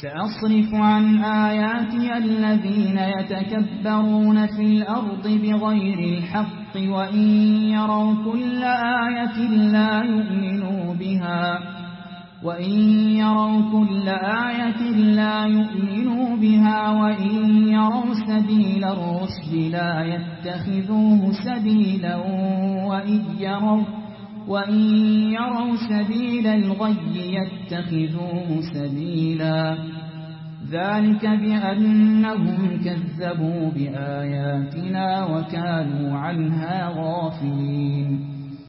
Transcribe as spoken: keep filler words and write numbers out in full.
سأصرف عن آياتي الذين يتكبرون في الأرض بغير الحق وإن يروا كل آية لا يؤمنوا بها وإن يروا كل آية لا يؤمنوا بها وإن يروا سبيل الرشد لا يتخذوه سبيلا وإن يروا وإن يروا سبيل الغي يتخذوه سبيلا ذلك بأنهم كذبوا بآياتنا وكانوا عنها غافلين